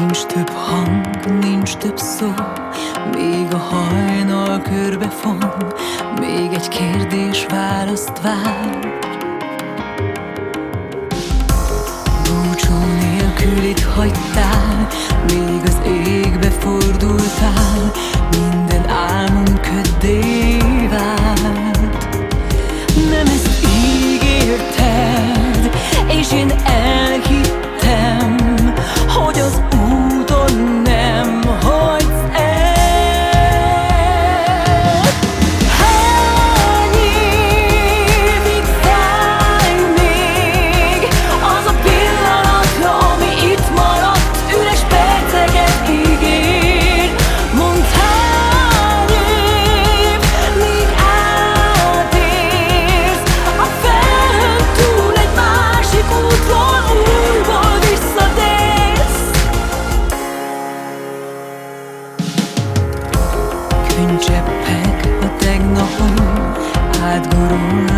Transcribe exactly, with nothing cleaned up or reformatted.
Nincs több hang, nincs több szó, még a hajnal körbefon, még egy kérdés választ vár. Búcsú nélkül itt hagytál, még az égbe fordultál, minden álmom köddé vált. Nem ezt ígérted, és én elhittem, hogy az úton nem hagysz el. Hány évig fáj még az a pillanat, ami itt maradt, üres perceket ígér. Mondd, hány év még átérsz a felhőn túl egy másik útról, újból visszatérsz. Könycseppek a tegnapon átgurulnak